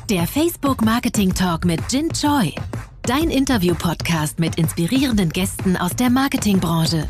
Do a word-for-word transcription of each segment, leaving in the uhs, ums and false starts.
Der Facebook Marketing Talk mit Jin Choi. Dein Interview-Podcast mit inspirierenden Gästen aus der Marketingbranche.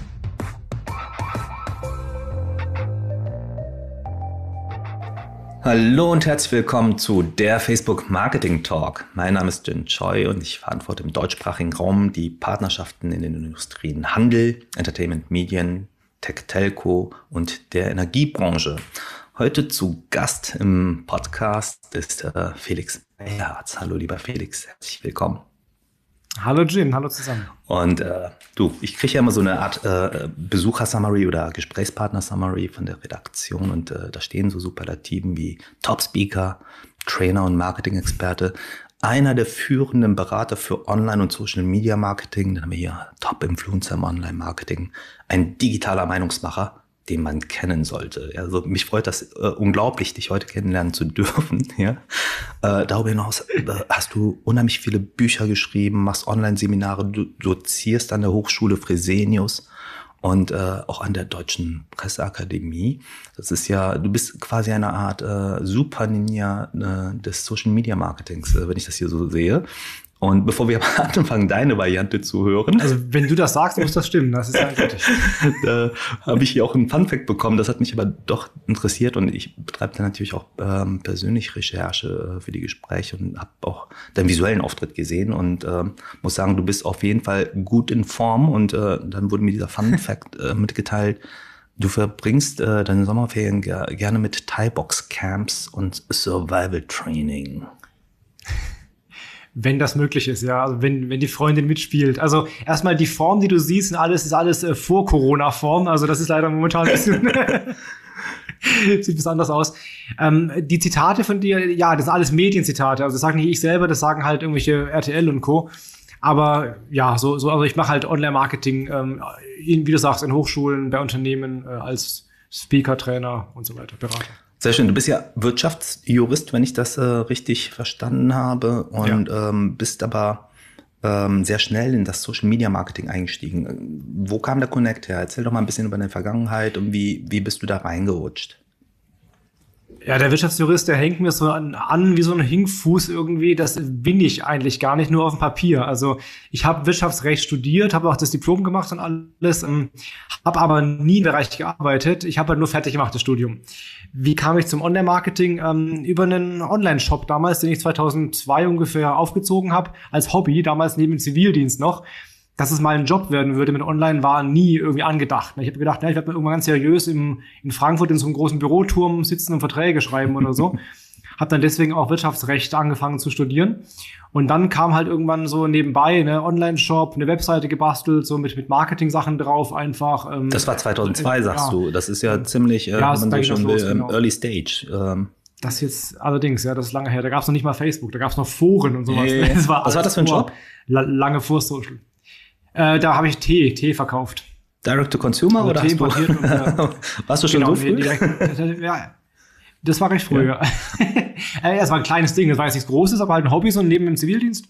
Hallo und herzlich willkommen zu der Facebook Marketing Talk. Mein Name ist Jin Choi und ich verantworte im deutschsprachigen Raum die Partnerschaften in den Industrien Handel, Entertainment, Medien, Tech, Telco und der Energiebranche. Heute zu Gast im Podcast ist äh, Felix Beilharz. Hallo lieber Felix, herzlich willkommen. Hallo Jin, hallo zusammen. Und äh, du, ich kriege ja immer so eine Art äh, Besucher-Summary oder Gesprächspartner-Summary von der Redaktion und äh, da stehen so Superlativen wie Top-Speaker, Trainer und Marketing-Experte, einer der führenden Berater für Online- und Social-Media-Marketing, dann haben wir hier Top-Influencer im Online-Marketing, ein digitaler Meinungsmacher, den man kennen sollte. Also mich freut das äh, unglaublich, dich heute kennenlernen zu dürfen. Ja? Äh, darüber hinaus äh, hast du unheimlich viele Bücher geschrieben, machst Online-Seminare, du dozierst an der Hochschule Fresenius und äh, auch an der Deutschen Presseakademie. Das ist ja, du bist quasi eine Art äh, Super-Ninja äh, des Social-Media-Marketings, äh, wenn ich das hier so sehe. Und bevor wir anfangen, deine Variante zu hören. Also wenn du das sagst, muss das stimmen. Das ist eindeutig. Da habe ich hier auch einen Funfact bekommen. Das hat mich aber doch interessiert. Und ich betreibe da natürlich auch ähm, persönlich Recherche äh, für die Gespräche und habe auch deinen visuellen Auftritt gesehen. Und äh, muss sagen, du bist auf jeden Fall gut in Form. Und äh, dann wurde mir dieser Funfact äh, mitgeteilt. Du verbringst äh, deine Sommerferien ger- gerne mit Thai-Box-Camps und Survival-Training. Wenn das möglich ist, ja, also wenn wenn die Freundin mitspielt. Also erstmal die Form, die du siehst, alles ist alles äh, vor Corona-Form. Also das ist leider momentan ein bisschen sieht was anders aus. Ähm, die Zitate von dir, ja, das sind alles Medienzitate. Also das sage nicht ich selber, das sagen halt irgendwelche R T L und Co. Aber ja, so so also ich mache halt Online-Marketing, ähm, in, wie du sagst, in Hochschulen, bei Unternehmen äh, als Speaker, Trainer und so weiter, Berater. Sehr schön. Du bist ja Wirtschaftsjurist, wenn ich das äh, richtig verstanden habe, und ja. ähm, bist aber ähm, sehr schnell in das Social-Media-Marketing eingestiegen. Wo kam der Connect her? Erzähl doch mal ein bisschen über deine Vergangenheit und wie, wie bist du da reingerutscht? Ja, der Wirtschaftsjurist, der hängt mir so an, an wie so ein Hinkfuß irgendwie. Das bin ich eigentlich gar nicht, nur auf dem Papier. Also ich habe Wirtschaftsrecht studiert, habe auch das Diplom gemacht und alles, ähm, habe aber nie im Bereich gearbeitet. Ich habe halt nur fertig gemacht, das Studium. Wie kam ich zum Online-Marketing? Ähm, über einen Online-Shop damals, den ich zweitausendzwei ungefähr aufgezogen habe, als Hobby, damals neben dem Zivildienst noch. Dass es mal ein Job werden würde mit Online, war nie irgendwie angedacht. Ich habe gedacht, ja, ich werde mal irgendwann ganz seriös im, in Frankfurt in so einem großen Büroturm sitzen und Verträge schreiben oder so. Habe dann deswegen auch Wirtschaftsrecht angefangen zu studieren. Und dann kam halt irgendwann so nebenbei ne Online-Shop, eine Webseite gebastelt, so mit mit Marketing-Sachen drauf einfach. Ähm, das war zweitausendzwei, äh, sagst ja. du. Das ist ja ziemlich, äh, ja, wenn man so schon will, genau. Early Stage. Ähm. Das jetzt allerdings, ja, das ist lange her. Da gab es noch nicht mal Facebook, da gab es noch Foren und sowas. Hey. Das war Was war das für ein Job? La- lange vor Social. Äh, da habe ich Tee, Tee verkauft. Direct to Consumer also oder Tee hast du? Und, äh, warst du schon genau, so früh? Direkt, ja, das war recht früh. Ja. äh, das war ein kleines Ding, das war jetzt nichts Großes, aber halt ein Hobby so neben dem Zivildienst.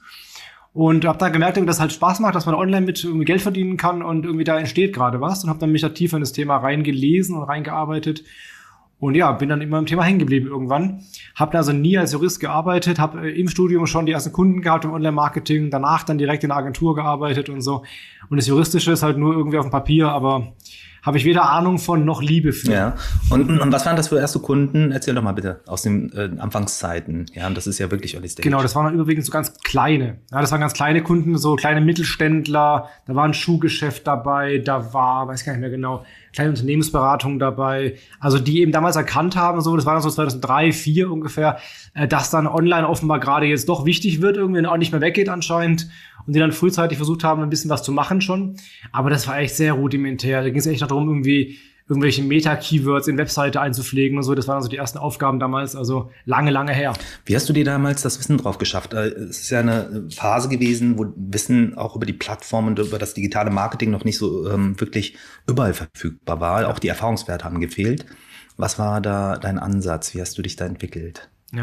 Und habe da gemerkt, dass das halt Spaß macht, dass man online mit irgendwie Geld verdienen kann und irgendwie da entsteht gerade was. Und habe dann mich da tiefer in das Thema reingelesen und reingearbeitet. Und ja, bin dann immer im Thema hängen geblieben irgendwann. Habe also nie als Jurist gearbeitet, habe im Studium schon die ersten Kunden gehabt im Online-Marketing, danach dann direkt in der Agentur gearbeitet und so. Und das Juristische ist halt nur irgendwie auf dem Papier, aber habe ich weder Ahnung von noch Liebe für. Ja. Und, und was waren das für erste Kunden? Erzähl doch mal bitte aus den äh, Anfangszeiten. Ja, das ist ja wirklich Early Stage. Genau, das waren dann überwiegend so ganz kleine. Ja, das waren ganz kleine Kunden, so kleine Mittelständler. Da war ein Schuhgeschäft dabei, da war, weiß gar nicht mehr genau, kleine Unternehmensberatung dabei. Also die eben damals erkannt haben, so, das war dann so zweitausenddrei, zweitausendvier ungefähr, äh, dass dann online offenbar gerade jetzt doch wichtig wird, irgendwie auch nicht mehr weggeht anscheinend. Und die dann frühzeitig versucht haben, ein bisschen was zu machen schon. Aber das war echt sehr rudimentär. Da ging es echt noch darum, irgendwie irgendwelche Meta-Keywords in Webseite einzupflegen und so. Das waren also die ersten Aufgaben damals, also lange, lange her. Wie hast du dir damals das Wissen drauf geschafft? Es ist ja eine Phase gewesen, wo Wissen auch über die Plattform und über das digitale Marketing noch nicht so ähm, wirklich überall verfügbar war. Ja. Auch die Erfahrungswerte haben gefehlt. Was war da dein Ansatz? Wie hast du dich da entwickelt? Ja,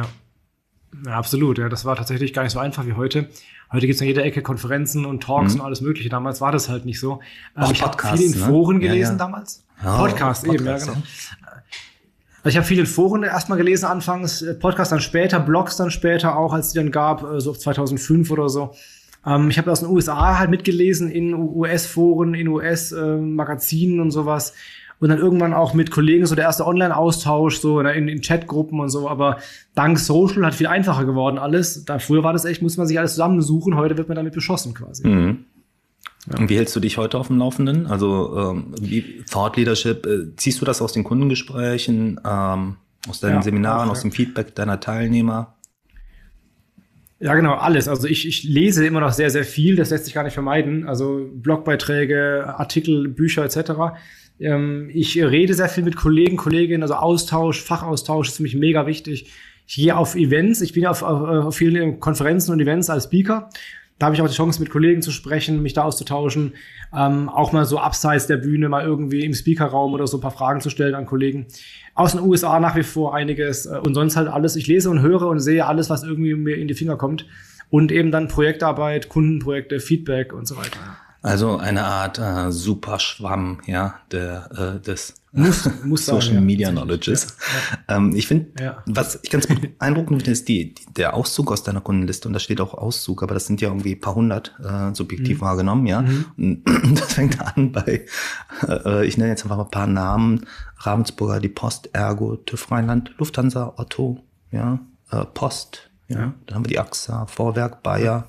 ja absolut. Ja, das war tatsächlich gar nicht so einfach wie heute. Heute gibt es in jeder Ecke Konferenzen und Talks mhm. und alles Mögliche. Damals war das halt nicht so. Auch ich habe viel in Foren ne? gelesen ja, ja. damals. Oh, Podcast, Podcast eben, ja, genau. Also ich habe viele Foren erstmal gelesen anfangs, Podcasts dann später, Blogs dann später auch, als es die dann gab, so zweitausendfünf oder so. Ähm, ich habe aus den U S A halt mitgelesen, in U S-Foren, in U S-Magazinen und sowas. Und dann irgendwann auch mit Kollegen so der erste Online-Austausch, so in, in Chatgruppen und so. Aber dank Social hat viel einfacher geworden alles. Da früher war das echt, muss man sich alles zusammensuchen. Heute wird man damit beschossen quasi. Mhm. Ja. Und wie hältst du dich heute auf dem Laufenden? Also ähm, wie Thought Leadership, äh, ziehst du das aus den Kundengesprächen, ähm, aus deinen ja, Seminaren, auch, aus ja. dem Feedback deiner Teilnehmer? Ja, genau, alles. Also ich, ich lese immer noch sehr, sehr viel. Das lässt sich gar nicht vermeiden. Also Blogbeiträge, Artikel, Bücher et cetera. Ähm, ich rede sehr viel mit Kollegen, Kolleginnen, also Austausch, Fachaustausch ist für mich mega wichtig. Ich gehe auf Events, ich bin auf, auf, auf vielen Konferenzen und Events als Speaker. Da habe ich auch die Chance, mit Kollegen zu sprechen, mich da auszutauschen. Ähm, auch mal so abseits der Bühne, mal irgendwie im Speakerraum oder so ein paar Fragen zu stellen an Kollegen. Aus den U S A nach wie vor einiges äh, und sonst halt alles. Ich lese und höre und sehe alles, was irgendwie mir in die Finger kommt. Und eben dann Projektarbeit, Kundenprojekte, Feedback und so weiter. Also eine Art äh, Superschwamm, ja, der, äh, des muss, muss Social sein, Media ja. Knowledges. Ja. Ähm, ich finde, ja. was ich ganz beeindruckend finde, ist die, die, der Auszug aus deiner Kundenliste. Und da steht auch Auszug, aber das sind ja irgendwie ein paar hundert äh, subjektiv mhm. wahrgenommen, ja. Mhm. Und das fängt an bei, äh, ich nenne jetzt einfach mal ein paar Namen: Ravensburger, die Post, Ergo, TÜV Rheinland, Lufthansa, Otto, ja, äh, Post, ja. ja. Dann haben wir die A X A, Vorwerk, Bayer,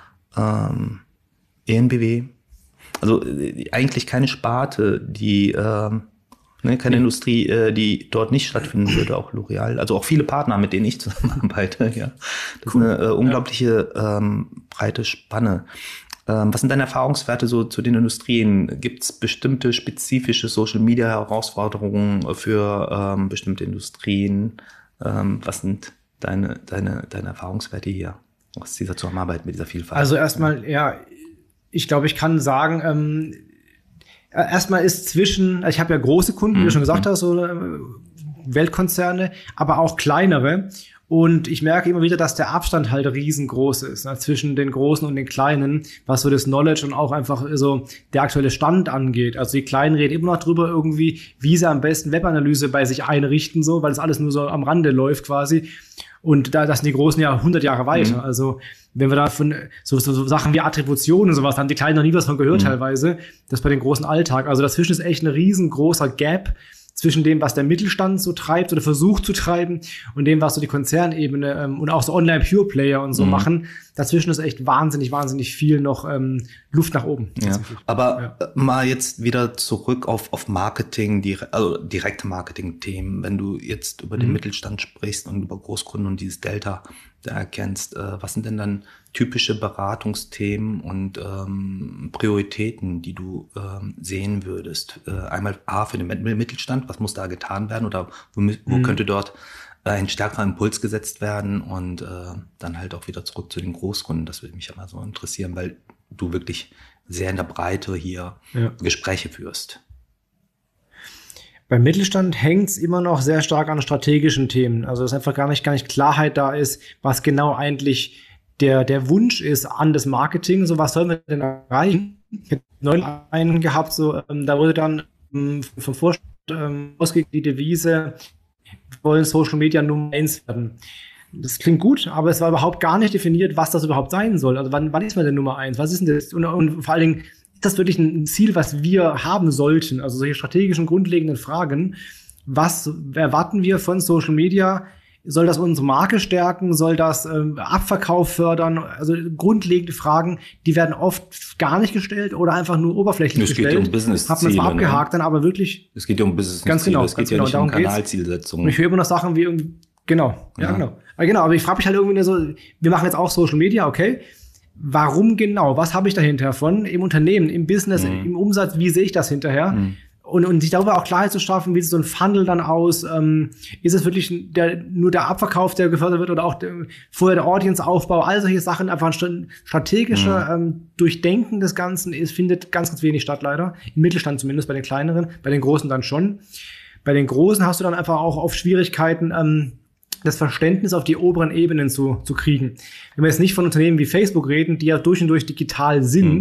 ähm, E N B W. Also äh, eigentlich keine Sparte, die äh, ne, keine mhm. Industrie, äh, die dort nicht stattfinden würde, auch L'Oreal. Also auch viele Partner, mit denen ich zusammenarbeite. Ja, das cool. ist eine äh, unglaubliche ähm, breite Spanne. Ähm, was sind deine Erfahrungswerte so zu den Industrien? Gibt es bestimmte spezifische Social-Media-Herausforderungen für ähm, bestimmte Industrien? Ähm, was sind deine deine deine Erfahrungswerte hier aus dieser Zusammenarbeit mit dieser Vielfalt? Also erstmal, ja. Ich glaube, ich kann sagen, ähm, erstmal ist zwischen, ich habe ja große Kunden, wie du schon gesagt hast, so äh, Weltkonzerne, aber auch kleinere. Und ich merke immer wieder, dass der Abstand halt riesengroß ist, ne, zwischen den Großen und den Kleinen, was so das Knowledge und auch einfach so der aktuelle Stand angeht. Also die Kleinen reden immer noch drüber irgendwie, wie sie am besten Webanalyse bei sich einrichten, so, weil das alles nur so am Rande läuft quasi. Und da, das sind die Großen ja hundert Jahre weiter. Mhm. Also wenn wir da von so, so, so Sachen wie Attribution und sowas, da haben die Kleinen noch nie was von gehört mhm. teilweise. Das bei den großen Alltag. Also dazwischen ist echt ein riesengroßer Gap zwischen dem, was der Mittelstand so treibt oder versucht zu treiben und dem, was so die Konzernebene ähm, und auch so Online-Pure-Player und so mhm. machen. Dazwischen ist echt wahnsinnig, wahnsinnig viel noch ähm, Luft nach oben. Ja. Aber ja. mal jetzt wieder zurück auf, auf Marketing, die, also direkte Marketing-Themen. Wenn du jetzt über den mhm. Mittelstand sprichst und über Großkunden und dieses Delta da erkennst, äh, was sind denn dann typische Beratungsthemen und ähm, Prioritäten, die du ähm, sehen würdest? Äh, einmal A, für den Mittelstand, was muss da getan werden oder wo, wo mhm. könnte dort äh, ein stärkerer Impuls gesetzt werden und äh, dann halt auch wieder zurück zu den Großkunden. Das würde mich ja mal so interessieren, weil du wirklich sehr in der Breite hier ja. Gespräche führst. Beim Mittelstand hängt es immer noch sehr stark an strategischen Themen. Also dass einfach gar nicht, gar nicht Klarheit da ist, was genau eigentlich der, der Wunsch ist an das Marketing. So, was sollen wir denn erreichen? Ich habe neulich einen gehabt, so, ähm, da wurde dann ähm, vom Vorstand ähm, ausgegeben, die Devise, wir wollen Social Media Nummer eins werden. Das klingt gut, aber es war überhaupt gar nicht definiert, was das überhaupt sein soll. Also wann, wann ist man denn Nummer eins? Was ist denn das? Und, und vor allen Dingen, ist das wirklich ein Ziel, was wir haben sollten? Also solche strategischen, grundlegenden Fragen. Was erwarten wir von Social Media? Soll das unsere Marke stärken? Soll das ähm, Abverkauf fördern? Also grundlegende Fragen, die werden oft gar nicht gestellt oder einfach nur oberflächlich es gestellt. Es geht um Business-Ziele. Hat man zwar abgehakt, ne? Dann aber wirklich. Es geht ja um Business-Ziele. Ganz genau. Es geht ja genau, nicht um Kanalzielsetzungen. Und ich höre immer noch Sachen wie irgendwie, genau, ja, ja. genau. Aber genau, aber ich frage mich halt irgendwie so, wir machen jetzt auch Social Media, okay. Warum genau? Was habe ich dahinter von im Unternehmen, im Business, mhm. im Umsatz? Wie sehe ich das hinterher? Mhm. Und, und sich darüber auch Klarheit zu schaffen, wie sieht so ein Funnel dann aus? Ähm, ist es wirklich der, nur der Abverkauf, der gefördert wird oder auch der, vorher der Audience-Aufbau? All solche Sachen, einfach ein strategischer mhm. ähm, Durchdenken des Ganzen ist, findet ganz, ganz wenig statt leider. Im Mittelstand zumindest, bei den kleineren, bei den großen dann schon. Bei den großen hast du dann einfach auch oft Schwierigkeiten, ähm, das Verständnis auf die oberen Ebenen zu, zu kriegen. Wenn wir jetzt nicht von Unternehmen wie Facebook reden, die ja durch und durch digital sind, mhm.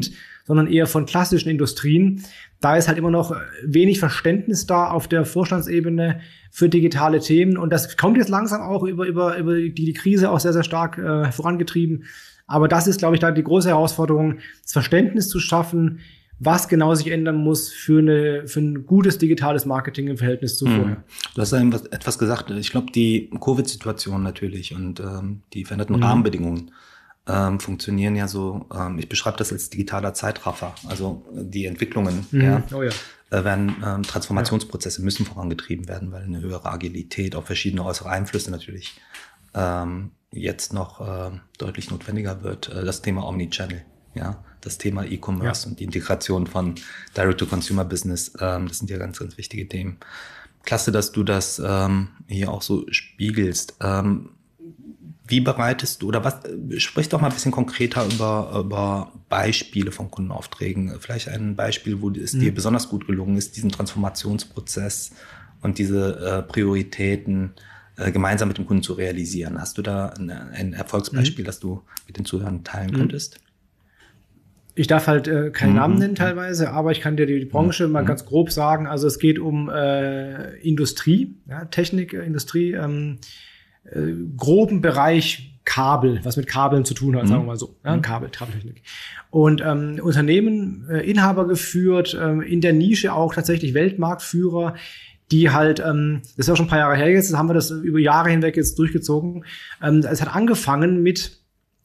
sondern eher von klassischen Industrien. Da ist halt immer noch wenig Verständnis da auf der Vorstandsebene für digitale Themen. Und das kommt jetzt langsam auch über, über, über die, die Krise auch sehr, sehr stark äh, vorangetrieben. Aber das ist, glaube ich, da die große Herausforderung, das Verständnis zu schaffen, was genau sich ändern muss für, eine, für ein gutes digitales Marketing im Verhältnis zu vorher. Du hast eben etwas gesagt. Ich glaube, die Covid-Situation natürlich und ähm, die veränderten mhm. Rahmenbedingungen ähm, funktionieren ja so, ähm, ich beschreibe das als digitaler Zeitraffer. Also die Entwicklungen mhm. ja, oh ja. Äh, werden ähm, Transformationsprozesse müssen vorangetrieben werden, weil eine höhere Agilität auf verschiedene äußere Einflüsse natürlich ähm, jetzt noch äh, deutlich notwendiger wird. Äh, das Thema Omnichannel. Ja, das Thema E-Commerce ja. und die Integration von Direct-to-Consumer-Business, ähm, das sind ja ganz, ganz wichtige Themen. Klasse, dass du das ähm, hier auch so spiegelst. Ähm, wie bereitest du, oder was, sprich doch mal ein bisschen konkreter über, über Beispiele von Kundenaufträgen. Vielleicht ein Beispiel, wo es mhm. dir besonders gut gelungen ist, diesen Transformationsprozess und diese äh, Prioritäten äh, gemeinsam mit dem Kunden zu realisieren. Hast du da ein, ein Erfolgsbeispiel, mhm. das du mit den Zuhörern teilen mhm. könntest? Ich darf halt äh, keinen mhm. Namen nennen teilweise, aber ich kann dir die, die Branche mhm. mal ganz grob sagen. Also es geht um äh, Industrie, ja, Technik, äh, Industrie, ähm, äh, groben Bereich Kabel, was mit Kabeln zu tun hat, mhm. sagen wir mal so, ja, Kabel, Kabeltechnik. Und ähm, Unternehmen, äh, Inhaber geführt, äh, in der Nische auch tatsächlich Weltmarktführer, die halt, ähm, das ist ja auch schon ein paar Jahre her jetzt, haben wir das über Jahre hinweg jetzt durchgezogen. Ähm, es hat angefangen mit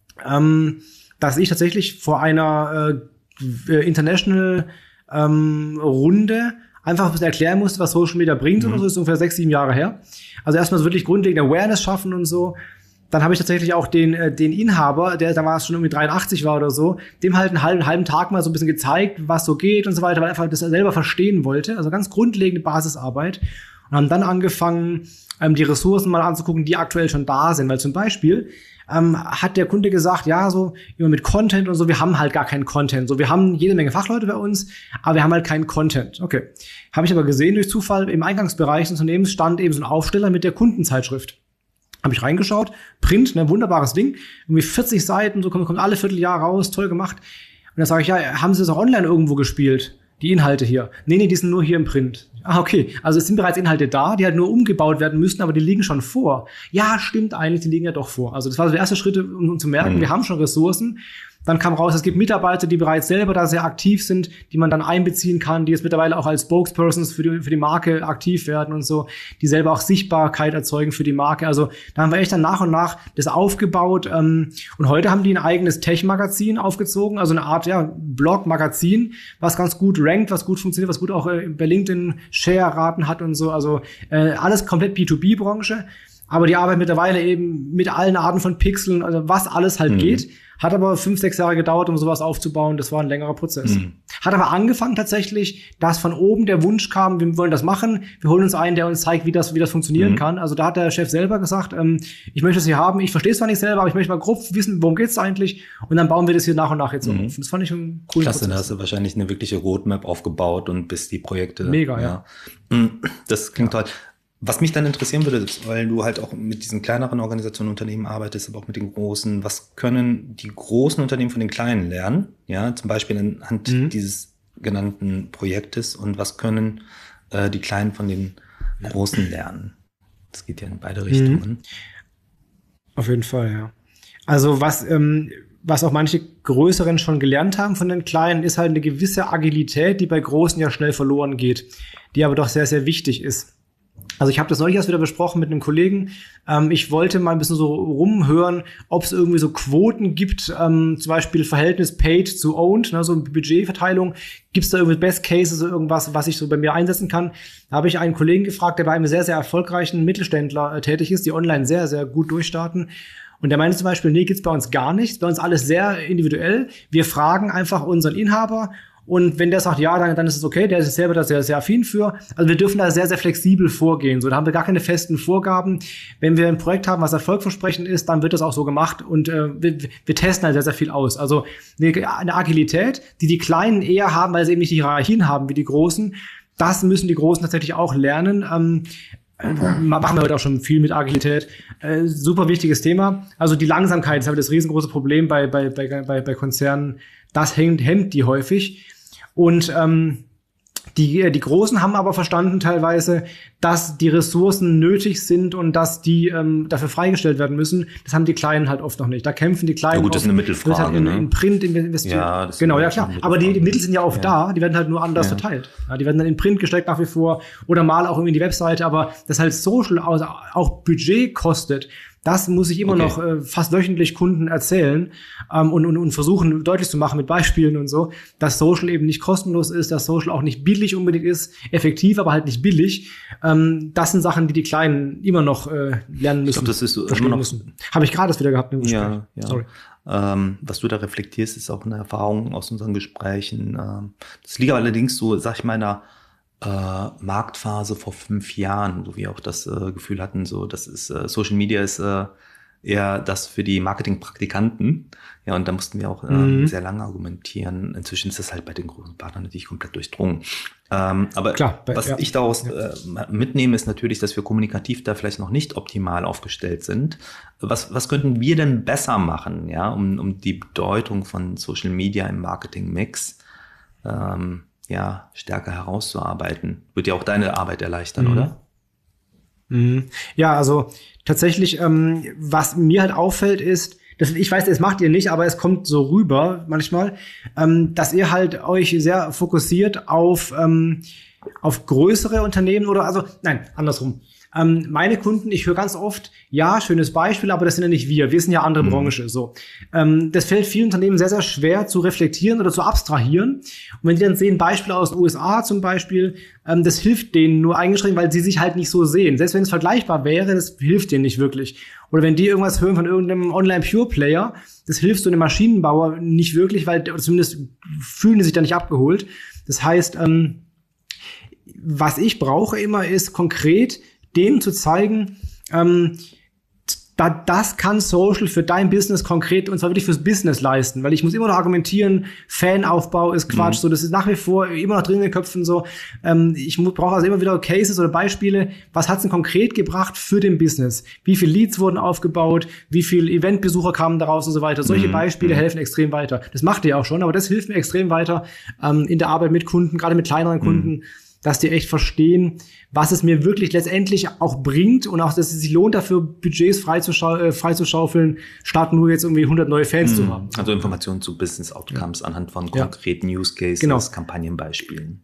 ähm, dass ich tatsächlich vor einer äh, International ähm, Runde einfach ein bisschen erklären musste, was Social Media bringt. Mhm. Oder so, das ist ungefähr sechs, sieben Jahre her. Also erstmal so wirklich grundlegende Awareness schaffen und so. Dann habe ich tatsächlich auch den äh, den Inhaber, der damals schon irgendwie dreiundachtzig war oder so, dem halt einen halben, halben Tag mal so ein bisschen gezeigt, was so geht und so weiter, weil er einfach das selber verstehen wollte. Also ganz grundlegende Basisarbeit. Und haben dann angefangen, ähm, die Ressourcen mal anzugucken, die aktuell schon da sind. Weil zum Beispiel ähm, hat der Kunde gesagt, ja, so immer mit Content und so, wir haben halt gar keinen Content. So, wir haben jede Menge Fachleute bei uns, aber wir haben halt keinen Content. Okay. Habe ich aber gesehen durch Zufall, im Eingangsbereich des Unternehmens stand eben so ein Aufsteller mit der Kundenzeitschrift. Habe ich reingeschaut, Print, ne, wunderbares Ding, irgendwie vierzig Seiten, so kommt, kommt alle Vierteljahr raus, toll gemacht. Und dann sage ich, ja, haben Sie das auch online irgendwo gespielt? Die Inhalte hier. Nee, nee, die sind nur hier im Print. Ah, okay. Also es sind bereits Inhalte da, die halt nur umgebaut werden müssen, aber die liegen schon vor. Ja, stimmt eigentlich, die liegen ja doch vor. Also das war so der erste Schritt, um, um zu merken, mhm. wir haben schon Ressourcen. Dann kam raus, es gibt Mitarbeiter, die bereits selber da sehr aktiv sind, die man dann einbeziehen kann, die jetzt mittlerweile auch als Spokespersons für die, für die Marke aktiv werden und so, die selber auch Sichtbarkeit erzeugen für die Marke. Also da haben wir echt dann nach und nach das aufgebaut. Ähm, und heute haben die ein eigenes Tech-Magazin aufgezogen, also eine Art ja Blog-Magazin, was ganz gut rankt, was gut funktioniert, was gut auch äh, bei LinkedIn Share-Raten hat und so. Also äh, alles komplett B zwei B-Branche. Aber die arbeiten mittlerweile eben mit allen Arten von Pixeln, also was alles halt mhm. geht. Hat aber fünf, sechs Jahre gedauert, um sowas aufzubauen. Das war ein längerer Prozess. Mhm. Hat aber angefangen tatsächlich, dass von oben der Wunsch kam, wir wollen das machen. Wir holen uns einen, der uns zeigt, wie das, wie das funktionieren mhm. kann. Also da hat der Chef selber gesagt, ähm, ich möchte das hier haben. Ich verstehe es zwar nicht selber, aber ich möchte mal grob wissen, worum geht's eigentlich? Und dann bauen wir das hier nach und nach jetzt mhm. auf. Das fand ich einen coolen Klasse, Prozess. da hast du wahrscheinlich eine wirkliche Roadmap aufgebaut und bis die Projekte. Mega, ja. ja. Das klingt ja. toll. Was mich dann interessieren würde, weil du halt auch mit diesen kleineren Organisationen, Unternehmen arbeitest, aber auch mit den großen, was können die großen Unternehmen von den kleinen lernen? Ja, zum Beispiel anhand mhm. dieses genannten Projektes, und was können äh, die Kleinen von den Großen lernen? Das geht ja in beide Richtungen. Mhm. Auf jeden Fall, ja. Also was, ähm, was auch manche Größeren schon gelernt haben von den Kleinen, ist halt eine gewisse Agilität, die bei Großen ja schnell verloren geht, die aber doch sehr, sehr wichtig ist. Also ich habe das neulich erst wieder besprochen mit einem Kollegen. Ähm, ich wollte mal ein bisschen so rumhören, ob es irgendwie so Quoten gibt, ähm, zum Beispiel Verhältnis Paid zu Owned, ne, so eine Budgetverteilung. Gibt es da irgendwie Best Cases oder irgendwas, was ich so bei mir einsetzen kann? Da habe ich einen Kollegen gefragt, der bei einem sehr, sehr erfolgreichen Mittelständler äh, tätig ist, die online sehr, sehr gut durchstarten. Und der meinte zum Beispiel, nee, gibt's bei uns gar nichts. Bei uns alles sehr individuell. Wir fragen einfach unseren Inhaber. Und wenn der sagt, ja, dann, dann ist es okay, der ist selber da sehr, sehr affin für. Also wir dürfen da sehr, sehr flexibel vorgehen. So, da haben wir gar keine festen Vorgaben. Wenn wir ein Projekt haben, was erfolgversprechend ist, dann wird das auch so gemacht. Und äh, wir, wir testen halt sehr, sehr viel aus. Also eine, eine Agilität, die die Kleinen eher haben, weil sie eben nicht die Hierarchien haben wie die Großen. Das müssen die Großen tatsächlich auch lernen. Ähm, machen wir heute auch schon viel mit Agilität. Äh, super wichtiges Thema. Also die Langsamkeit ist halt das riesengroße Problem bei, bei, bei, bei, bei Konzernen. Das hemmt, hemmt die häufig. Und ähm, die, die Großen haben aber verstanden teilweise, dass die Ressourcen nötig sind und dass die ähm, dafür freigestellt werden müssen. Das haben die Kleinen halt oft noch nicht. Da kämpfen die Kleinen. Ja gut, das ist eine Mittelfrage. Halt in, in Print investiert. Ja, das genau, ja klar. Aber die, die Mittel sind ja oft ja. da. Die werden halt nur anders ja. verteilt. Ja, die werden dann in Print gesteckt nach wie vor oder mal auch irgendwie in die Webseite. Aber das halt Social auch, auch Budget kostet. Das muss ich immer okay. noch äh, fast wöchentlich Kunden erzählen ähm, und, und, und versuchen deutlich zu machen mit Beispielen und so, dass Social eben nicht kostenlos ist, dass Social auch nicht billig unbedingt ist, effektiv, aber halt nicht billig. Ähm, das sind Sachen, die die Kleinen immer noch äh, lernen müssen. Ich glaube, das ist so immer noch. Habe ich gerade das wieder gehabt im Gespräch. Ja, ja. Sorry. Ähm, was du da reflektierst, ist auch eine Erfahrung aus unseren Gesprächen. Ähm, das liegt allerdings so, sag ich mal, in einer Äh, Marktphase vor fünf Jahren, wo wir auch das äh, Gefühl hatten, so das ist äh, Social Media ist äh, eher das für die Marketingpraktikanten. Ja, und da mussten wir auch äh, mhm. sehr lange argumentieren. Inzwischen ist das halt bei den großen Partnern natürlich komplett durchdrungen. Ähm, aber Klar, bei, was ja. ich daraus ja. äh, mitnehme, ist natürlich, dass wir kommunikativ da vielleicht noch nicht optimal aufgestellt sind. Was, was könnten wir denn besser machen, ja, um, um die Bedeutung von Social Media im Marketing-Mix ähm, ja, stärker herauszuarbeiten? Wird ja auch deine Arbeit erleichtern, mhm. oder? Mhm. Ja, also tatsächlich, ähm, was mir halt auffällt, ist, dass, ich weiß, das macht ihr nicht, aber es kommt so rüber manchmal, ähm, dass ihr halt euch sehr fokussiert auf, ähm, auf größere Unternehmen oder, also, nein, andersrum. Ähm, meine Kunden, ich höre ganz oft, ja, schönes Beispiel, aber das sind ja nicht wir. Wir sind ja andere mhm. Branche, so. Ähm, das fällt vielen Unternehmen sehr, sehr schwer zu reflektieren oder zu abstrahieren. Und wenn die dann sehen, Beispiele aus den U S A zum Beispiel, ähm, das hilft denen nur eingeschränkt, weil sie sich halt nicht so sehen. Selbst wenn es vergleichbar wäre, das hilft denen nicht wirklich. Oder wenn die irgendwas hören von irgendeinem Online-Pure-Player, das hilft so einem Maschinenbauer nicht wirklich, weil, oder zumindest fühlen die sich da nicht abgeholt. Das heißt, ähm, was ich brauche immer ist konkret, denen zu zeigen, ähm, da, das kann Social für dein Business konkret, und zwar wirklich fürs Business leisten, weil ich muss immer noch argumentieren, Fanaufbau ist Quatsch, mhm. so, das ist nach wie vor immer noch drin in den Köpfen, so, ähm, ich brauche also immer wieder Cases oder Beispiele, was hat's denn konkret gebracht für den Business, wie viele Leads wurden aufgebaut, wie viele Eventbesucher kamen daraus und so weiter, solche mhm. Beispiele mhm. helfen extrem weiter, das macht ihr auch schon, aber das hilft mir extrem weiter, ähm, in der Arbeit mit Kunden, gerade mit kleineren Kunden, mhm. dass die echt verstehen, was es mir wirklich letztendlich auch bringt und auch, dass es sich lohnt, dafür Budgets freizuschau- äh, freizuschaufeln, statt nur jetzt irgendwie hundert neue Fans mm, zu haben. Also Informationen zu Business Outcomes ja. anhand von konkreten ja. Use Cases, genau. Kampagnenbeispielen.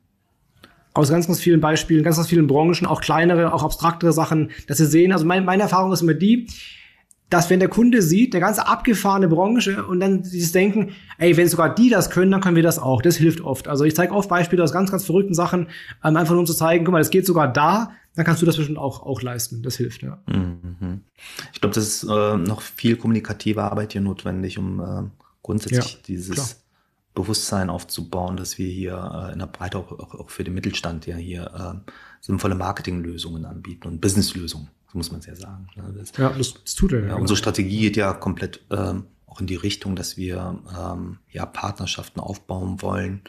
Aus ganz, ganz vielen Beispielen, ganz, ganz vielen Branchen, auch kleinere, auch abstraktere Sachen, dass sie sehen. Also mein, meine Erfahrung ist immer die, dass wenn der Kunde sieht, eine ganz abgefahrene Branche und dann dieses Denken, ey, wenn sogar die das können, dann können wir das auch. Das hilft oft. Also ich zeige oft Beispiele aus ganz, ganz verrückten Sachen, ähm, einfach nur um zu zeigen, guck mal, das geht sogar da, dann kannst du das bestimmt auch, auch leisten. Das hilft, ja. Mhm. Ich glaube, das ist äh, noch viel kommunikative Arbeit hier notwendig, um äh, grundsätzlich ja, dieses klar. Bewusstsein aufzubauen, dass wir hier äh, in der Breite auch, auch, auch für den Mittelstand ja hier äh, sinnvolle Marketinglösungen anbieten und Businesslösungen. So muss man es ja sagen. Das, ja, das, das tut er. Ja, unsere Strategie geht ja komplett ähm, auch in die Richtung, dass wir ähm, ja Partnerschaften aufbauen wollen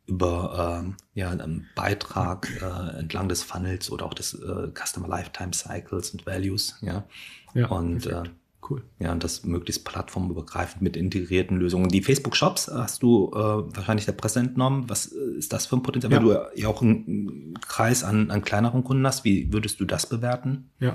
über ähm, ja einen Beitrag äh, entlang des Funnels oder auch des äh, Customer Lifetime Cycles und Values. Ja, ja und äh, cool. Ja, und das möglichst plattformübergreifend mit integrierten Lösungen. Die Facebook Shops hast du äh, wahrscheinlich der Presse entnommen. Was ist das für ein Potenzial? Ja. Weil du ja auch einen Kreis an, an kleineren Kunden hast. Wie würdest du das bewerten? Ja.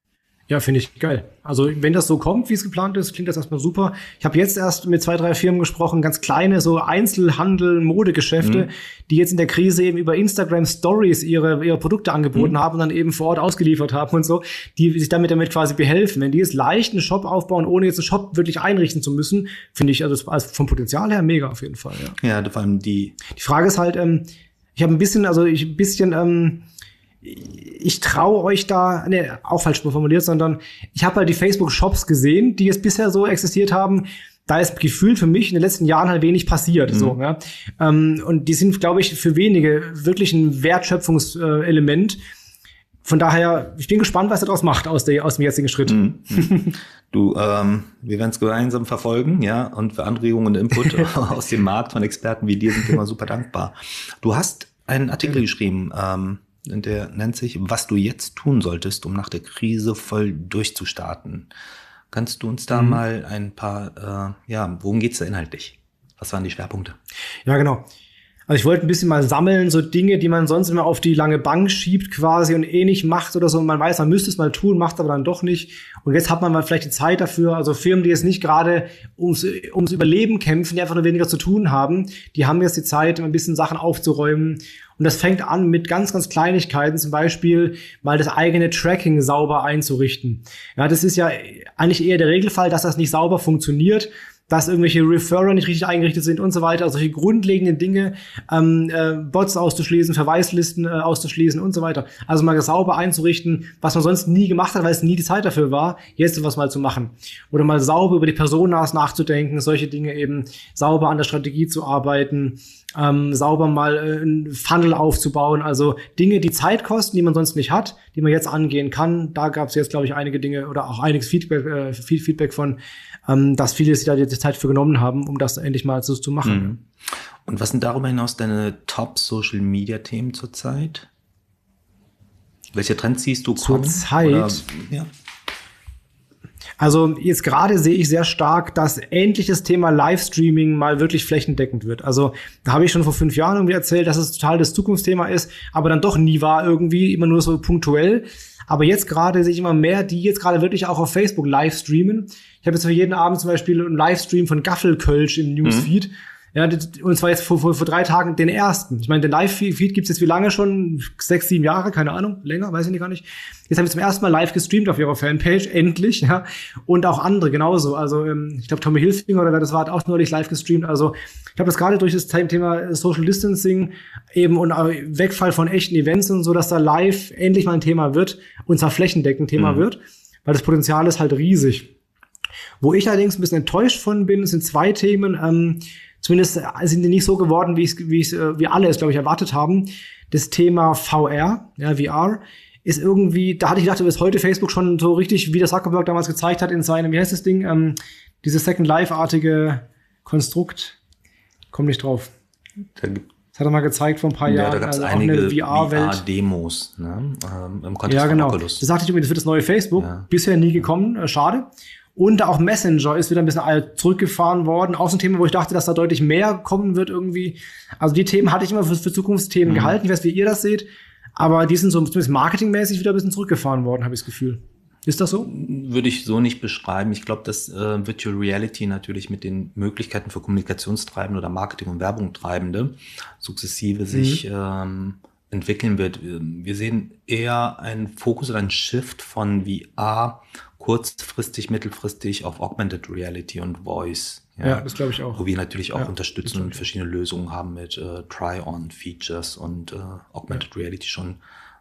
Ja, finde ich geil. Also wenn das so kommt, wie es geplant ist, klingt das erstmal super. Ich habe jetzt erst mit zwei, drei Firmen gesprochen, ganz kleine, so Einzelhandel, Modegeschäfte, mhm. die jetzt in der Krise eben über Instagram Stories ihre ihre Produkte angeboten mhm. haben und dann eben vor Ort ausgeliefert haben und so, die sich damit damit quasi behelfen. Wenn die jetzt leicht einen Shop aufbauen, ohne jetzt einen Shop wirklich einrichten zu müssen, finde ich also vom Potenzial her mega auf jeden Fall. Ja, ja vor allem die. Die Frage ist halt, ähm, ich habe ein bisschen, also ich ein bisschen ähm, ich traue euch da, ne, auch falsch formuliert, sondern ich habe halt die Facebook-Shops gesehen, die jetzt bisher so existiert haben. Da ist gefühlt für mich in den letzten Jahren halt wenig passiert. Mhm. So, ja. Ähm, und die sind, glaube ich, für wenige wirklich ein Wertschöpfungselement. Von daher, ich bin gespannt, was er daraus macht aus, der, aus dem jetzigen Schritt. Mhm. Du, ähm, wir werden es gemeinsam verfolgen, ja, und für Anregungen und Input aus dem Markt von Experten wie dir sind wir immer super dankbar. Du hast einen Artikel geschrieben, ähm, Der nennt sich, was du jetzt tun solltest, um nach der Krise voll durchzustarten. Kannst du uns da mhm. mal ein paar, äh, ja, worum geht's da inhaltlich? Was waren die Schwerpunkte? Ja, genau. Also ich wollte ein bisschen mal sammeln, so Dinge, die man sonst immer auf die lange Bank schiebt quasi und eh nicht macht oder so. Und man weiß, man müsste es mal tun, macht aber dann doch nicht. Und jetzt hat man mal vielleicht die Zeit dafür. Also Firmen, die jetzt nicht gerade ums, ums Überleben kämpfen, die einfach nur weniger zu tun haben, die haben jetzt die Zeit, ein bisschen Sachen aufzuräumen. Und das fängt an mit ganz, ganz Kleinigkeiten, zum Beispiel mal das eigene Tracking sauber einzurichten. Ja, das ist ja eigentlich eher der Regelfall, dass das nicht sauber funktioniert, dass irgendwelche Referrer nicht richtig eingerichtet sind und so weiter. Also solche grundlegenden Dinge, ähm, äh, Bots auszuschließen, Verweislisten äh, auszuschließen und so weiter. Also mal sauber einzurichten, was man sonst nie gemacht hat, weil es nie die Zeit dafür war, jetzt was mal zu machen. Oder mal sauber über die Personas nachzudenken, solche Dinge eben sauber an der Strategie zu arbeiten, ähm, sauber mal äh, ein Funnel aufzubauen. Also Dinge, die Zeit kosten, die man sonst nicht hat, die man jetzt angehen kann. Da gab es jetzt, glaube ich, einige Dinge oder auch einiges Feedback, äh, viel Feedback von, ähm, dass viele sich da die Zeit für genommen haben, um das endlich mal so zu machen. Mhm. Und was sind darüber hinaus deine Top-Social-Media-Themen zurzeit? Welche Trends siehst du kommen? Zurzeit? Ja. Also jetzt gerade sehe ich sehr stark, dass endlich das Thema Livestreaming mal wirklich flächendeckend wird. Also da habe ich schon vor fünf Jahren irgendwie erzählt, dass es total das Zukunftsthema ist, aber dann doch nie war irgendwie, immer nur so punktuell. Aber jetzt gerade sehe ich immer mehr, die jetzt gerade wirklich auch auf Facebook live streamen. Ich habe jetzt für jeden Abend zum Beispiel einen Livestream von Gaffelkölsch im Newsfeed. Mhm. Ja, und zwar jetzt vor, vor, vor drei Tagen den ersten. Ich meine, den Live-Feed gibt's jetzt wie lange schon? Sechs, sieben Jahre, keine Ahnung, länger, weiß ich nicht gar nicht. Jetzt haben wir zum ersten Mal live gestreamt auf ihrer Fanpage, endlich, ja. Und auch andere genauso. Also ähm, ich glaube, Tommy Hilfiger oder wer das war, hat auch neulich live gestreamt. Also ich glaube, das gerade durch das Thema Social Distancing eben und Wegfall von echten Events und so, dass da live endlich mal ein Thema wird und zwar flächendeckend Thema mhm. wird, weil das Potenzial ist halt riesig. Wo ich allerdings ein bisschen enttäuscht von bin, sind zwei Themen, ähm, zumindest sind die nicht so geworden, wie ich wie ich wie alle es, glaube ich, erwartet haben. Das Thema V R, ja, V R, ist irgendwie, da hatte ich gedacht, bis heute Facebook schon so richtig, wie der Zuckerberg damals gezeigt hat in seinem, wie heißt das Ding, ähm, dieses Second Life-artige Konstrukt. Komm nicht drauf. Da gibt Das hat er mal gezeigt vor ein paar ja, Jahren. Da gab es also einige V R-Welt. V R-Demos, ne? ähm, im Kontext ja, genau. von Oculus. Das sagte ich übrigens, das wird das neue Facebook. Ja. Bisher nie gekommen, äh, schade. Und auch Messenger ist wieder ein bisschen zurückgefahren worden. Auch so ein Thema, wo ich dachte, dass da deutlich mehr kommen wird irgendwie. Also die Themen hatte ich immer für, für Zukunftsthemen mhm. gehalten. Ich weiß, wie ihr das seht. Aber die sind so zumindest marketingmäßig wieder ein bisschen zurückgefahren worden, habe ich das Gefühl. Ist das so? Würde ich so nicht beschreiben. Ich glaube, dass äh, Virtual Reality natürlich mit den Möglichkeiten für Kommunikationstreibende oder Marketing- und Werbungtreibende sukzessive mhm. sich ähm, entwickeln wird. Wir sehen eher einen Fokus oder einen Shift von V R kurzfristig, mittelfristig auf Augmented Reality und Voice. Ja, ja das glaube ich auch. Wo wir natürlich auch ja, unterstützen und verschiedene Lösungen haben mit äh, Try-on-Features und äh, Augmented ja. Reality schon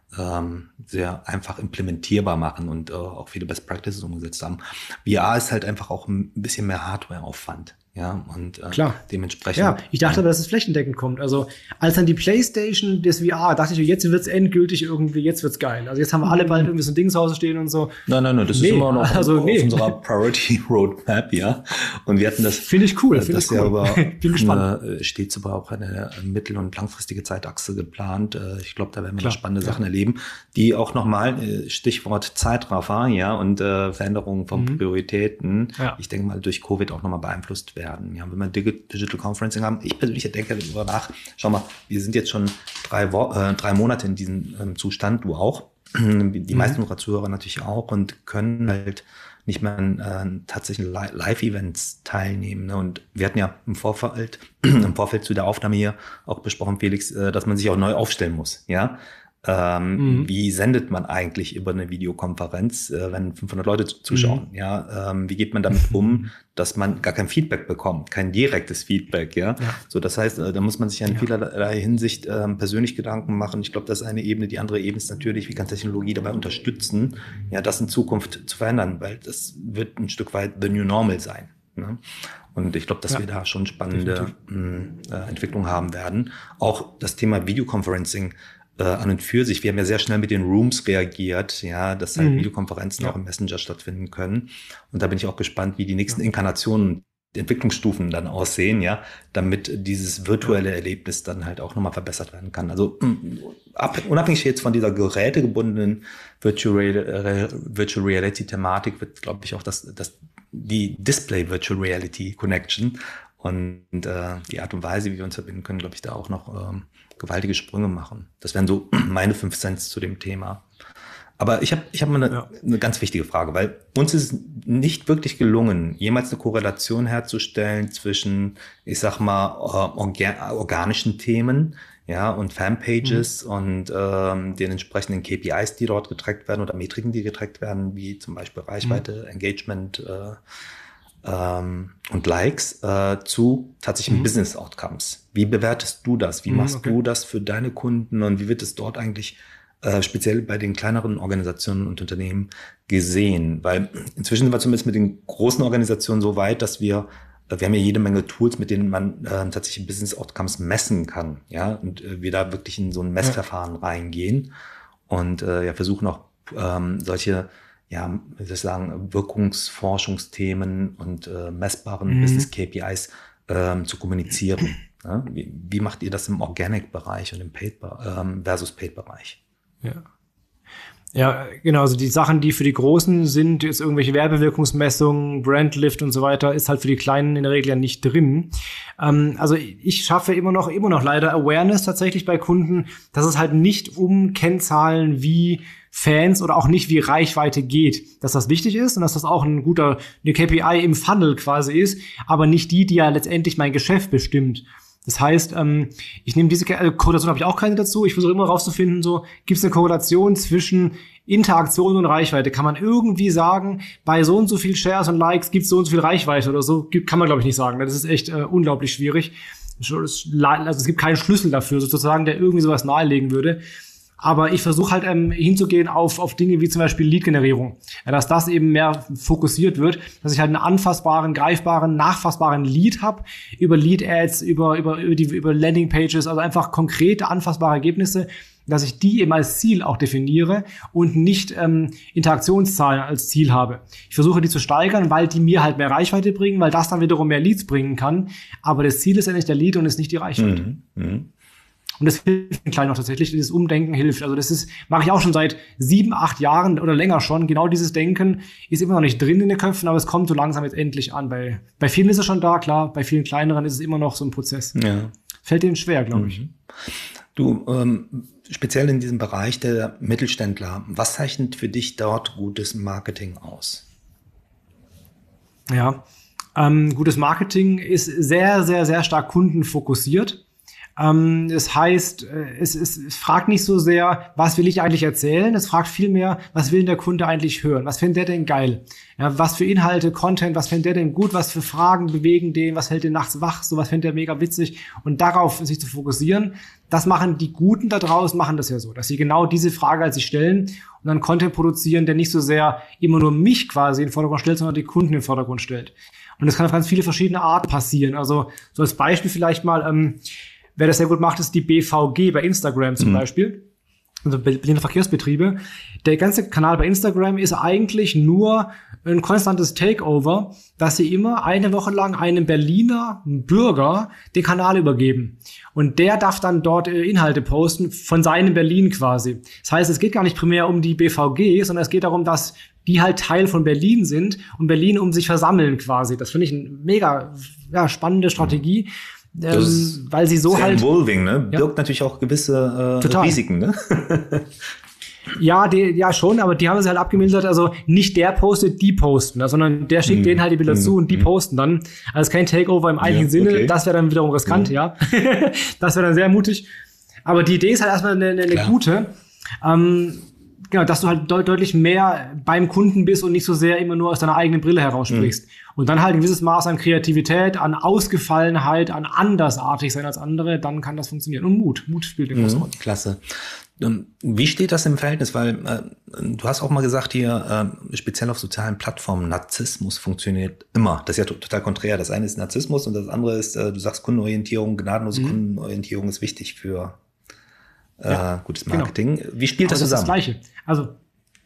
ähm, sehr einfach implementierbar machen und äh, auch viele Best Practices umgesetzt haben. V R ist halt einfach auch ein bisschen mehr Hardware-Aufwand. Ja, und äh, Klar. dementsprechend. Ja, ich dachte aber, dass es flächendeckend kommt. Also, als dann die PlayStation des V R, dachte ich, jetzt wird's endgültig irgendwie, jetzt wird's geil. Also, jetzt haben wir alle bald irgendwie so ein Ding zu Hause stehen und so. Nein, nein, nein, das nee, ist immer noch also, auf nee. unserer Priority Roadmap, ja. Und wir hatten das. Finde ich cool, finde ich cool. Ja aber bin gespannt. Eine, stets aber auch eine mittel- und langfristige Zeitachse geplant. Ich glaube, da werden wir Klar, noch spannende ja. Sachen erleben, die auch nochmal, Stichwort Zeitraffer, ja, und äh, Veränderungen von mhm. Prioritäten, ja. ich denke mal, durch Covid auch nochmal beeinflusst werden. Ja, wenn man Digital Conferencing haben. Ich persönlich denke darüber nach, schau mal, wir sind jetzt schon drei, Wo- äh, drei Monate in diesem ähm, Zustand, du auch, die mhm. meisten unserer Zuhörer natürlich auch und können halt nicht mehr an äh, tatsächlichen Live-Events teilnehmen. Ne? Und wir hatten ja im Vorfeld, im Vorfeld zu der Aufnahme hier auch besprochen, Felix, äh, dass man sich auch neu aufstellen muss, ja. Ähm, mhm. Wie sendet man eigentlich über eine Videokonferenz, äh, wenn fünfhundert Leute zuschauen? Mhm. Ja, ähm, wie geht man damit um, dass man gar kein Feedback bekommt, kein direktes Feedback? Ja, ja. So, das heißt, äh, da muss man sich in ja. vielerlei Hinsicht äh, persönlich Gedanken machen. Ich glaube, das ist eine Ebene. Die andere Ebene ist natürlich, wie kann Technologie dabei unterstützen, ja, das in Zukunft zu verändern, weil das wird ein Stück weit the new normal sein. Ne? Und ich glaube, dass ja. wir da schon spannende äh, Entwicklungen haben werden. Auch das Thema Videoconferencing Äh, an und für sich. Wir haben ja sehr schnell mit den Rooms reagiert, ja, dass halt mhm. Videokonferenzen ja. auch im Messenger stattfinden können. Und da bin ich auch gespannt, wie die nächsten ja. Inkarnationen Entwicklungsstufen dann aussehen, ja, damit dieses virtuelle Erlebnis dann halt auch nochmal verbessert werden kann. Also ab, unabhängig jetzt von dieser gerätegebundenen Virtual, Real, Virtual Reality Thematik wird, glaube ich, auch das, das die Display Virtual Reality Connection und äh, die Art und Weise, wie wir uns verbinden können, glaube ich, da auch noch ähm, gewaltige Sprünge machen. Das wären so meine fünf Cents zu dem Thema. Aber ich habe ich hab mal eine, ja. eine ganz wichtige Frage, weil uns ist es nicht wirklich gelungen, jemals eine Korrelation herzustellen zwischen, ich sag mal, orga- organischen Themen, ja, und Fanpages mhm. und ähm, den entsprechenden K P Is, die dort getrackt werden oder Metriken, die getrackt werden, wie zum Beispiel Reichweite, mhm. Engagement äh, ähm, und Likes, äh, zu tatsächlichen mhm. Business Outcomes. Wie bewertest du das? Wie mhm, machst okay. du das für deine Kunden und wie wird es dort eigentlich Äh, speziell bei den kleineren Organisationen und Unternehmen gesehen? Weil inzwischen sind wir zumindest mit den großen Organisationen so weit, dass wir, äh, wir haben ja jede Menge Tools, mit denen man äh, tatsächlich Business Outcomes messen kann, ja, und äh, wir da wirklich in so ein Messverfahren ja. reingehen und äh, ja versuchen auch ähm, solche, ja, wie soll ich sagen, Wirkungsforschungsthemen und äh, messbaren mhm. Business K P Is äh, zu kommunizieren. Ja? Wie, wie macht ihr das im Organic-Bereich und im Paid ähm, versus Paid-Bereich? Ja. Ja, genau, also die Sachen, die für die Großen sind, jetzt irgendwelche Werbewirkungsmessungen, Brandlift und so weiter, ist halt für die Kleinen in der Regel ja nicht drin. Ähm, also ich schaffe immer noch, immer noch leider Awareness tatsächlich bei Kunden, dass es halt nicht um Kennzahlen wie Fans oder auch nicht wie Reichweite geht, dass das wichtig ist und dass das auch ein guter, eine K P I im Funnel quasi ist, aber nicht die, die ja letztendlich mein Geschäft bestimmt. Das heißt, ähm, ich nehme diese also Korrelation, habe ich auch keine dazu. Ich versuche immer rauszufinden, so gibt es eine Korrelation zwischen Interaktion und Reichweite. Kann man irgendwie sagen, bei so und so viel Shares und Likes gibt es so und so viel Reichweite oder so? Kann man, glaube ich, nicht sagen. Das ist echt äh, unglaublich schwierig. Also es gibt keinen Schlüssel dafür, sozusagen, der irgendwie sowas nahelegen würde. Aber ich versuche halt ähm, hinzugehen auf auf Dinge wie zum Beispiel Lead-Generierung. Ja, dass das eben mehr fokussiert wird, dass ich halt einen anfassbaren, greifbaren, nachfassbaren Lead habe, über Lead-Ads, über über über die über Landing-Pages, also einfach konkrete, anfassbare Ergebnisse, dass ich die eben als Ziel auch definiere und nicht ähm, Interaktionszahlen als Ziel habe. Ich versuche die zu steigern, weil die mir halt mehr Reichweite bringen, weil das dann wiederum mehr Leads bringen kann. Aber das Ziel ist ja nicht der Lead und ist nicht die Reichweite. Mhm. Mhm. Und das hilft den Kleinen auch tatsächlich, dieses Umdenken hilft. Also das ist, mache ich auch schon seit sieben, acht Jahren oder länger schon. Genau dieses Denken ist immer noch nicht drin in den Köpfen, aber es kommt so langsam jetzt endlich an. Bei, bei vielen ist es schon da, klar. Bei vielen kleineren ist es immer noch so ein Prozess. Ja. Fällt denen schwer, glaube ich. Du, ähm, speziell in diesem Bereich der Mittelständler, was zeichnet für dich dort gutes Marketing aus? Ja, ähm, gutes Marketing ist sehr, sehr, sehr stark kundenfokussiert. Ähm, das heißt, es, es, es fragt nicht so sehr, was will ich eigentlich erzählen? Es fragt vielmehr, was will der Kunde eigentlich hören? Was findet der denn geil? Ja, was für Inhalte, Content, was findet der denn gut? Was für Fragen bewegen den? Was hält den nachts wach? So was findet der mega witzig? Und darauf sich zu fokussieren, das machen die Guten da draußen, machen das ja so, dass sie genau diese Frage als sich stellen und dann Content produzieren, der nicht so sehr immer nur mich quasi in den Vordergrund stellt, sondern die Kunden in den Vordergrund stellt. Und das kann auf ganz viele verschiedene Arten passieren. Also so als Beispiel vielleicht mal, ähm, wer das sehr gut macht, ist die B V G bei Instagram zum mhm. Beispiel. Also Berliner Verkehrsbetriebe. Der ganze Kanal bei Instagram ist eigentlich nur ein konstantes Takeover, dass sie immer eine Woche lang einem Berliner Bürger den Kanal übergeben. Und der darf dann dort Inhalte posten von seinem Berlin quasi. Das heißt, es geht gar nicht primär um die B V G, sondern es geht darum, dass die halt Teil von Berlin sind und Berlin um sich versammeln quasi. Das finde ich eine mega ja, spannende Strategie. Mhm. Ähm, weil sie so sehr halt involving, ne? Birgt ja. natürlich auch gewisse äh, Risiken, ne? ja, die, ja schon, aber die haben es halt abgemildert, also nicht der postet, die posten, sondern der schickt mm. denen halt die Bilder mm. zu und die mm. posten dann. Also kein Takeover im eigentlichen ja, Sinne, okay. Das wäre dann wiederum riskant, mm. ja. Das wäre dann sehr mutig. Aber die Idee ist halt erstmal eine, eine gute. Ähm, Genau, dass du halt de- deutlich mehr beim Kunden bist und nicht so sehr immer nur aus deiner eigenen Brille heraussprichst. Mhm. Und dann halt ein gewisses Maß an Kreativität, an Ausgefallenheit, an andersartig sein als andere, dann kann das funktionieren. Und Mut. Mut spielt eine große Rolle. Klasse. Wie steht das im Verhältnis? Weil äh, du hast auch mal gesagt hier, äh, speziell auf sozialen Plattformen, Narzissmus funktioniert immer. Das ist ja t- total konträr. Das eine ist Narzissmus und das andere ist, äh, du sagst Kundenorientierung, gnadenlose mhm. Kundenorientierung ist wichtig für Äh, ja, gutes Marketing. Genau. Wie spielt das, das zusammen? Das ist das Gleiche. Also,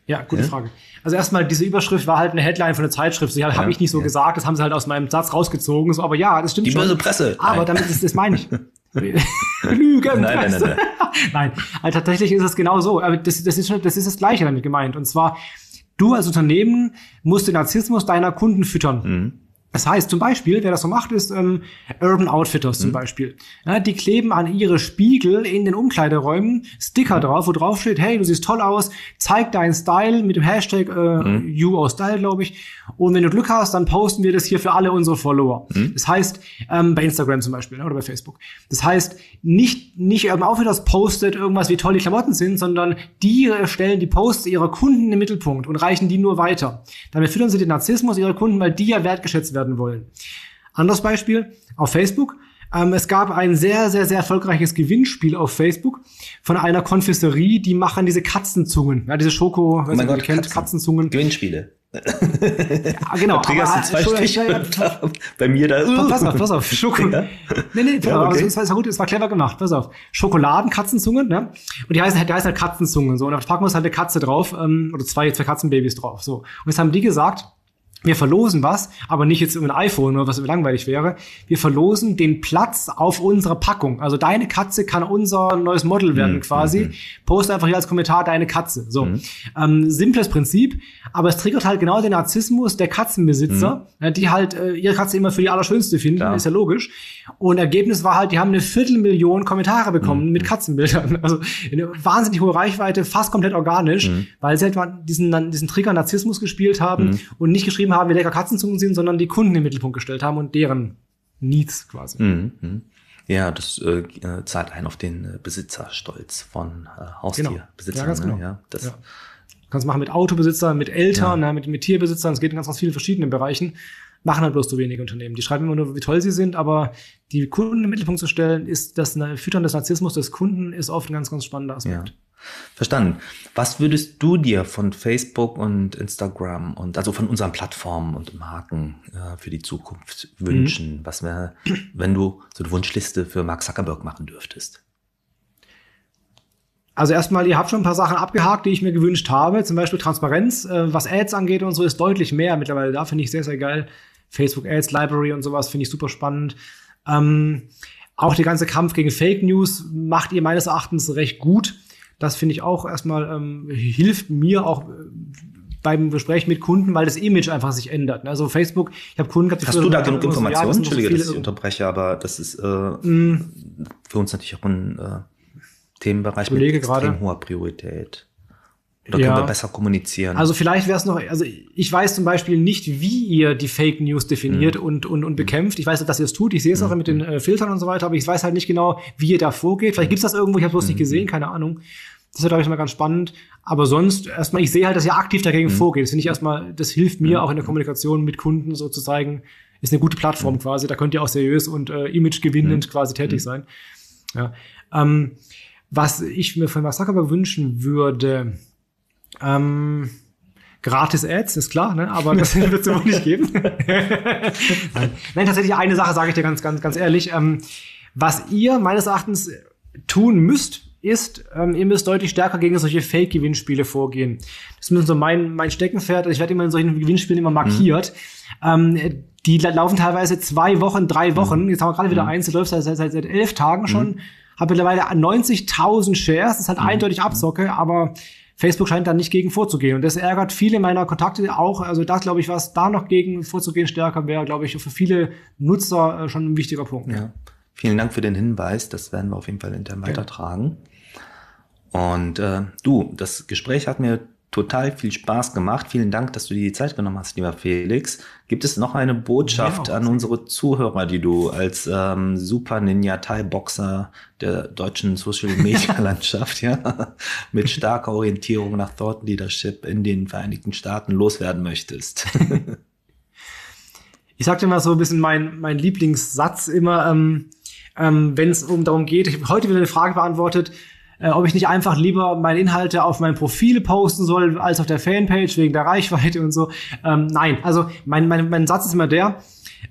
Ja, gute ja? Frage. Also erstmal, diese Überschrift war halt eine Headline von der Zeitschrift. Die halt, ja, habe ich nicht so ja. gesagt, das haben sie halt aus meinem Satz rausgezogen. So, aber ja, das stimmt Die schon. böse Presse. Aber nein. damit ist das meine ich. Lügenpresse. Nein, nein, nein, nein. Nein, also tatsächlich ist es genau so. Aber das, das, ist schon, das ist das Gleiche damit gemeint. Und zwar, du als Unternehmen musst den Narzissmus deiner Kunden füttern. Mhm. Das heißt, zum Beispiel, wer das so macht, ist ähm, Urban Outfitters zum mhm. Beispiel. Ja, die kleben an ihre Spiegel in den Umkleideräumen Sticker drauf, wo drauf steht, hey, du siehst toll aus, zeig deinen Style mit dem Hashtag äh, mhm. You or Style, glaube ich. Und wenn du Glück hast, dann posten wir das hier für alle unsere Follower. Mhm. Das heißt, ähm, bei Instagram zum Beispiel, ne, oder bei Facebook. Das heißt, nicht nicht Urban Outfitters postet irgendwas, wie toll die Klamotten sind, sondern die stellen die Posts ihrer Kunden in den Mittelpunkt und reichen die nur weiter. Damit füttern sie den Narzissmus ihrer Kunden, weil die ja wertgeschätzt werden wollen. Anderes Beispiel auf Facebook. Ähm, es gab ein sehr, sehr, sehr erfolgreiches Gewinnspiel auf Facebook von einer Konfiserie, die machen diese Katzenzungen. Ja, diese Schoko, oh mein Gott, ihr kennt, Katzen. Gewinnspiele. Gewinnspiele. Ja, genau. Triggerst du zwei Stiche bei mir da. Uh. Pass auf, pass auf. Schoko. Ja. Nee, nee, ja, okay. also, es war gut, es war clever gemacht. Pass auf. Schokoladenkatzenzungen, ne? Und die heißen halt, die heißen halt Katzenzungen, so. Und auf der Packung ist halt eine Katze drauf, ähm, oder zwei, zwei Katzenbabys drauf, so. Und jetzt haben die gesagt, wir verlosen was, aber nicht jetzt ein iPhone oder was langweilig wäre. Wir verlosen den Platz auf unserer Packung. Also deine Katze kann unser neues Model werden, mhm. quasi. Mhm. Poste einfach hier als Kommentar deine Katze. So. Mhm. Ähm, simples Prinzip, aber es triggert halt genau den Narzissmus der Katzenbesitzer, mhm. die halt äh, ihre Katze immer für die Allerschönste finden, ja. Ist ja logisch. Und Ergebnis war halt, die haben eine Viertelmillion Kommentare bekommen mhm. mit Katzenbildern. Also eine wahnsinnig hohe Reichweite, fast komplett organisch, mhm. weil sie halt diesen, diesen Trigger Narzissmus gespielt haben mhm. und nicht geschrieben haben, wie lecker Katzenzungen sind, sondern die Kunden im Mittelpunkt gestellt haben und deren Needs quasi. Mhm. Ja, das äh, zahlt ein auf den äh, Besitzerstolz von äh, Haustierbesitzern. Genau. Ja, ganz genau. Ne? Ja, das ja. Kannst machen mit Autobesitzern, mit Eltern, ja. ne, mit, mit Tierbesitzern. Es geht in ganz, ganz vielen verschiedenen Bereichen. Machen halt bloß so wenige Unternehmen. Die schreiben immer nur, wie toll sie sind, aber die Kunden im Mittelpunkt zu stellen, ist das Füttern des Narzissmus des Kunden ist oft ein ganz, ganz spannender Aspekt. Ja. Verstanden. Was würdest du dir von Facebook und Instagram und also von unseren Plattformen und Marken äh, für die Zukunft wünschen? Mhm. Was wäre, wenn du so eine Wunschliste für Mark Zuckerberg machen dürftest? Also erstmal, ihr habt schon ein paar Sachen abgehakt, die ich mir gewünscht habe. Zum Beispiel Transparenz, äh, was Ads angeht und so, ist deutlich mehr mittlerweile da. Finde ich sehr, sehr geil. Facebook Ads, Library und sowas finde ich super spannend. Ähm, auch der ganze Kampf gegen Fake News macht ihr meines Erachtens recht gut. Das finde ich auch erstmal, ähm, hilft mir auch äh, beim Gespräch mit Kunden, weil das Image einfach sich ändert. Also Facebook, ich habe Kunden gehabt, die Hast du da genug Informationen? So, ja, Entschuldige, so dass ich unterbreche, aber das ist äh, mm. für uns natürlich auch ein äh, Themenbereich mit extrem grade. hoher Priorität. Oder ja. können wir besser kommunizieren? Also vielleicht wäre es noch, also ich weiß zum Beispiel nicht, wie ihr die Fake News definiert mhm. und, und, und bekämpft. Ich weiß, dass ihr es tut. Ich sehe es mhm. auch mit den äh, Filtern und so weiter, aber ich weiß halt nicht genau, wie ihr da vorgeht. Vielleicht gibt's das irgendwo, ich habe bloß mhm. nicht gesehen, keine Ahnung. Das ist, glaube ich, mal ganz spannend. Aber sonst erstmal, ich sehe halt, dass ihr aktiv dagegen mhm. vorgeht. Das finde ich erstmal, das hilft mir mhm. auch in der Kommunikation mit Kunden so zu zeigen, ist eine gute Plattform mhm. quasi. Da könnt ihr auch seriös und äh, imagegewinnend mhm. quasi tätig mhm. sein. Ja. Ähm, was ich mir von Mark Zuckerberg wünschen würde, Ähm, gratis Ads, ist klar, ne? Aber das wird es wohl nicht geben. Nein. Nein, tatsächlich eine Sache sage ich dir ganz, ganz, ganz ehrlich. Ähm, was ihr meines Erachtens tun müsst, ist, ähm, ihr müsst deutlich stärker gegen solche Fake-Gewinnspiele vorgehen. Das ist so mein, mein Steckenpferd. Ich werde immer in solchen Gewinnspielen immer markiert. Mhm. Ähm, die laufen teilweise zwei Wochen, drei Wochen. Mhm. Jetzt haben wir gerade wieder mhm. eins, das läuft seit, seit, seit elf Tagen schon. Mhm. Hat mittlerweile neunzigtausend Shares. Das ist halt mhm. eindeutig Abzocke, aber Facebook scheint da nicht gegen vorzugehen. Und das ärgert viele meiner Kontakte auch. Also das, glaube ich, was da noch gegen vorzugehen stärker wäre, glaube ich, für viele Nutzer schon ein wichtiger Punkt. Ja. Vielen Dank für den Hinweis. Das werden wir auf jeden Fall intern weitertragen. Und äh, du, das Gespräch hat mir total viel Spaß gemacht. Vielen Dank, dass du dir die Zeit genommen hast, lieber Felix. Gibt es noch eine Botschaft ja, an unsere Zuhörer, die du als ähm, Super Ninja Thai-Boxer der deutschen Social-Media-Landschaft ja, mit starker Orientierung nach Thought Leadership in den Vereinigten Staaten loswerden möchtest? Ich sag dir mal so ein bisschen mein, mein Lieblingssatz immer, ähm, ähm, wenn es um darum geht, ich habe heute wieder eine Frage beantwortet, Äh, ob ich nicht einfach lieber meine Inhalte auf mein Profil posten soll, als auf der Fanpage, wegen der Reichweite und so. Ähm, nein, also mein, mein, mein Satz ist immer der,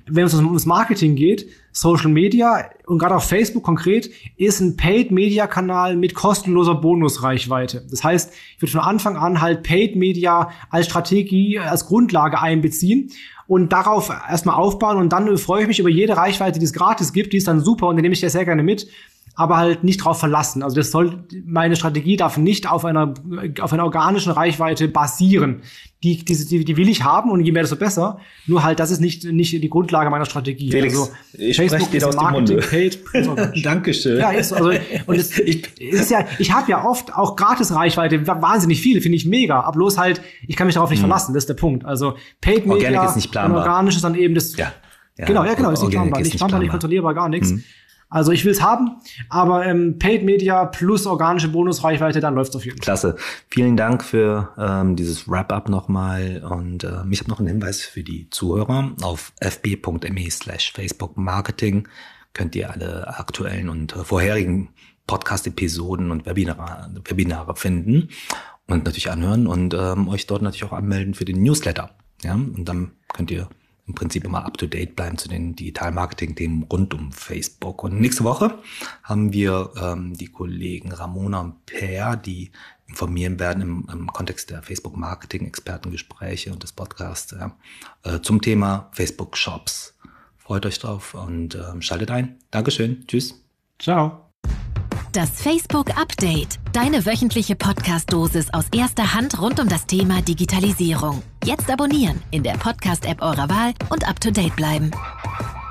wenn es ums Marketing geht, Social Media und gerade auf Facebook konkret ist ein Paid-Media-Kanal mit kostenloser Bonusreichweite. Das heißt, ich würde von Anfang an halt Paid-Media als Strategie, als Grundlage einbeziehen und darauf erstmal aufbauen und dann freue ich mich über jede Reichweite, die es gratis gibt, die ist dann super und die nehme ich ja sehr gerne mit, aber halt nicht drauf verlassen. Also das soll, meine Strategie darf nicht auf einer, auf einer organischen Reichweite basieren. Die, die, die, die will ich haben und je mehr, desto besser. Nur halt, das ist nicht, nicht die Grundlage meiner Strategie. Felix, also, ich spreche dir aus dem Munde. Paid, Dankeschön. Ja, ist, also, und es, ich, ist ja, ich habe ja oft auch Gratis-Reichweite, wahnsinnig viel, finde ich mega. Aber bloß halt, ich kann mich darauf nicht hm. verlassen, das ist der Punkt. Also, Paid Media Organic ist nicht planbar. Und organisch ist dann eben das, ja, ja, genau, ja, genau, ist nicht Organic planbar. ist Nicht nicht planbar, nicht planbar. kontrollierbar, gar nichts. Hm. Also ich will es haben, aber ähm, Paid Media plus organische Bonusreichweite, dann läuft's auf jeden Fall. Klasse. Vielen Dank für ähm, dieses Wrap-up nochmal. Und ähm, ich habe noch einen Hinweis für die Zuhörer. Auf fb.me slash Facebook Marketing könnt ihr alle aktuellen und äh, vorherigen Podcast-Episoden und Webinare, Webinare finden und natürlich anhören und ähm, euch dort natürlich auch anmelden für den Newsletter. Ja, und dann könnt ihr im Prinzip immer up-to-date bleiben zu den Digital-Marketing-Themen rund um Facebook. Und nächste Woche haben wir ähm, die Kollegen Ramona und Per, die informieren werden im, im Kontext der Facebook-Marketing-Expertengespräche und des Podcasts ja, äh, zum Thema Facebook-Shops. Freut euch drauf und äh, schaltet ein. Dankeschön. Tschüss. Ciao. Das Facebook Update. Deine wöchentliche Podcast-Dosis aus erster Hand rund um das Thema Digitalisierung. Jetzt abonnieren in der Podcast-App eurer Wahl und up to date bleiben.